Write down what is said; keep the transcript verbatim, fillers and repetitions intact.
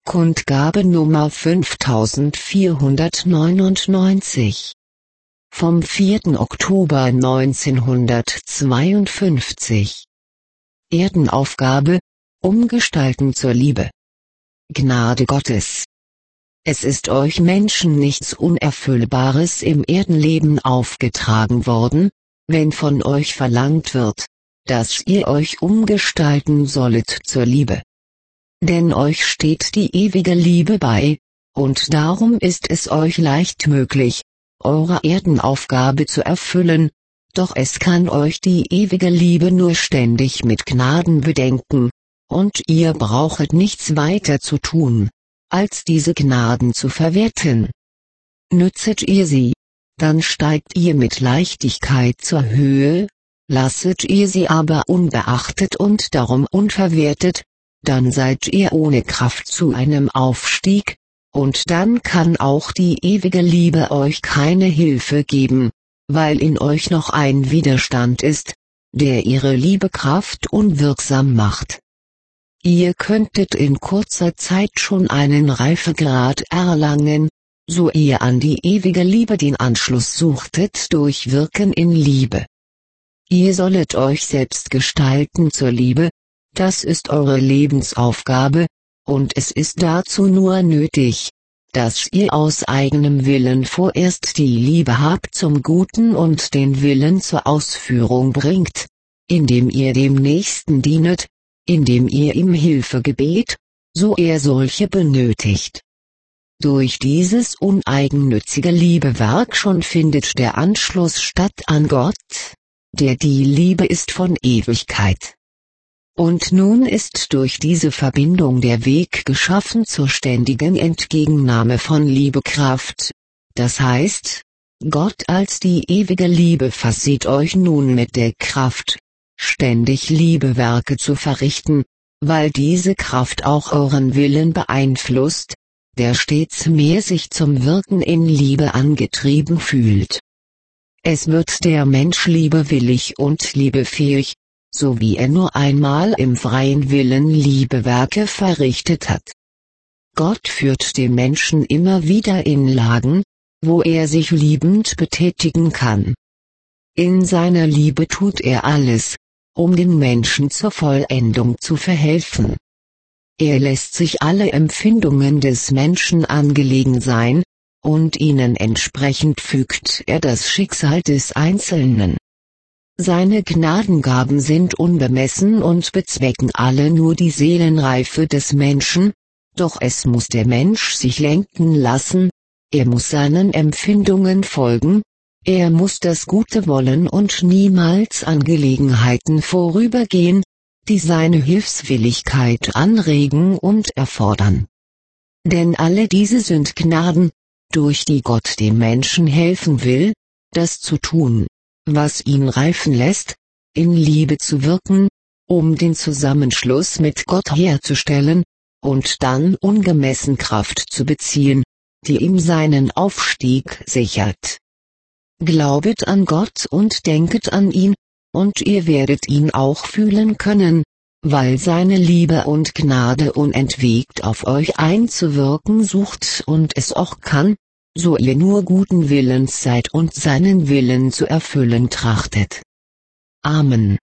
Kundgabe Nummer fünftausendvierhundertneunundneunzig vom vierten Oktober neunzehnhundertzweiundfünfzig. Erdenaufgabe: Umgestalten zur Liebe. Gnade Gottes. Es ist euch Menschen nichts Unerfüllbares im Erdenleben aufgetragen worden, wenn von euch verlangt wird, dass ihr euch umgestalten sollet zur Liebe. Denn euch steht die ewige Liebe bei, und darum ist es euch leicht möglich, eure Erdenaufgabe zu erfüllen, doch es kann euch die ewige Liebe nur ständig mit Gnaden bedenken, und ihr brauchet nichts weiter zu tun, als diese Gnaden zu verwerten. Nützet ihr sie, dann steigt ihr mit Leichtigkeit zur Höhe, lasset ihr sie aber unbeachtet und darum unverwertet, dann seid ihr ohne Kraft zu einem Aufstieg, und dann kann auch die ewige Liebe euch keine Hilfe geben, weil in euch noch ein Widerstand ist, der ihre Liebekraft unwirksam macht. Ihr könntet in kurzer Zeit schon einen Reifegrad erlangen, so ihr an die ewige Liebe den Anschluss suchtet durch Wirken in Liebe. Ihr sollet euch selbst gestalten zur Liebe, das ist eure Lebensaufgabe, und es ist dazu nur nötig, dass ihr aus eigenem Willen vorerst die Liebe habt zum Guten und den Willen zur Ausführung bringt, indem ihr dem Nächsten dienet, indem ihr ihm Hilfe gebet, so er solche benötigt. Durch dieses uneigennützige Liebewerk schon findet der Anschluss statt an Gott, der die Liebe ist von Ewigkeit. Und nun ist durch diese Verbindung der Weg geschaffen zur ständigen Entgegennahme von Liebekraft, das heißt, Gott als die ewige Liebe versieht euch nun mit der Kraft, ständig Liebewerke zu verrichten, weil diese Kraft auch euren Willen beeinflusst, der stets mehr sich zum Wirken in Liebe angetrieben fühlt. Es wird der Mensch liebewillig und liebefähig, so wie er nur einmal im freien Willen Liebewerke verrichtet hat. Gott führt den Menschen immer wieder in Lagen, wo er sich liebend betätigen kann. In seiner Liebe tut er alles, um den Menschen zur Vollendung zu verhelfen. Er lässt sich alle Empfindungen des Menschen angelegen sein, und ihnen entsprechend fügt er das Schicksal des Einzelnen. Seine Gnadengaben sind unbemessen und bezwecken alle nur die Seelenreife des Menschen, doch es muss der Mensch sich lenken lassen, er muss seinen Empfindungen folgen, er muss das Gute wollen und niemals an Gelegenheiten vorübergehen, die seine Hilfswilligkeit anregen und erfordern. Denn alle diese sind Gnaden, durch die Gott dem Menschen helfen will, das zu tun, was ihn reifen lässt, in Liebe zu wirken, um den Zusammenschluss mit Gott herzustellen, und dann ungemessen Kraft zu beziehen, die ihm seinen Aufstieg sichert. Glaubet an Gott und denket an ihn, und ihr werdet ihn auch fühlen können, weil seine Liebe und Gnade unentwegt auf euch einzuwirken sucht und es auch kann, so ihr nur guten Willens seid und seinen Willen zu erfüllen trachtet. Amen.